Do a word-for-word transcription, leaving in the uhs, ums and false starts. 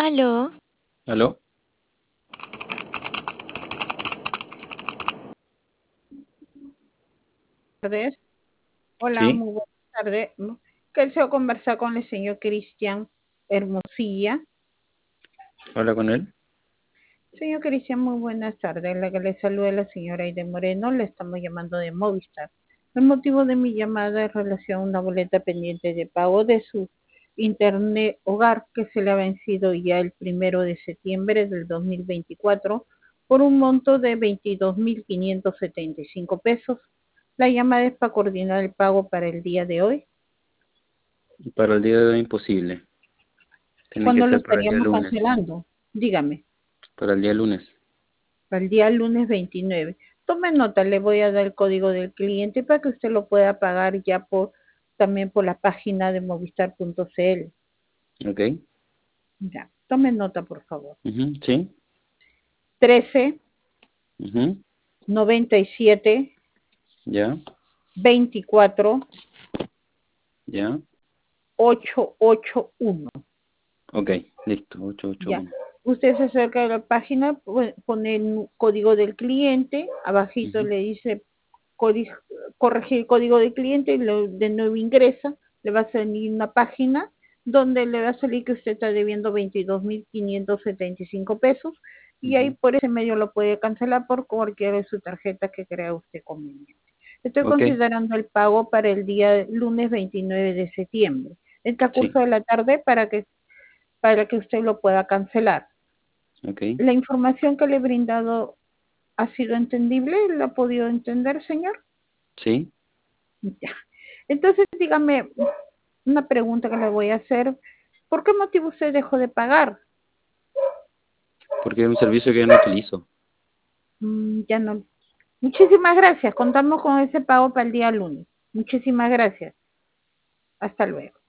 Aló, ¿Aló? Tardes. Hola, Sí, muy buenas tardes. Que deseo conversar con el señor Cristian Hermosilla. habla con él. Señor Cristian, muy buenas tardes. La que le saluda es la señora Aide Moreno. Le estamos llamando de Movistar. El motivo de mi llamada es relación a una boleta pendiente de pago de su internet hogar que se le ha vencido ya el primero de septiembre del dos mil veinticuatro por un monto de veintidós mil quinientos setenta y cinco pesos. La llamada es para coordinar el pago para el día de hoy. Para el día de hoy imposible. Tiene que ¿Cuándo lo ser para el día estaríamos lunes. cancelando? Dígame, Para el día lunes. para el día lunes veintinueve. Tome nota, le voy a dar el código del cliente para que usted lo pueda pagar ya por también por la página de movistar punto cl. ¿Ok? Ya, tome nota, por favor. Ujú, sí. trece, Ujú, noventa y siete, ya, veinticuatro, ya. ochocientos ochenta y uno. Ok, listo. Ya. ochocientos ochenta y uno. Usted se acerca a la página, pu- pone el código del cliente, abajito Ujú, le dice código- corregir el código del cliente y lo, de nuevo ingresa, le va a salir una página donde le va a salir que usted está debiendo veintidós mil quinientos setenta y cinco pesos y ahí ujú. por ese medio lo puede cancelar por cualquiera de su tarjeta que crea usted conveniente. Estoy Ok, considerando el pago para el día lunes veintinueve de septiembre, el sí. transcurso de la tarde para que para que usted lo pueda cancelar. Ok, ¿La información que le he brindado ha sido entendible? ¿La ha podido entender, señor? sí. Ya. Entonces, dígame una pregunta que le voy a hacer. ¿Por qué motivo usted dejó de pagar? Porque es un servicio que yo no utilizo. Mm, ya no. Muchísimas gracias. Contamos con ese pago para el día lunes. Muchísimas gracias. Hasta luego.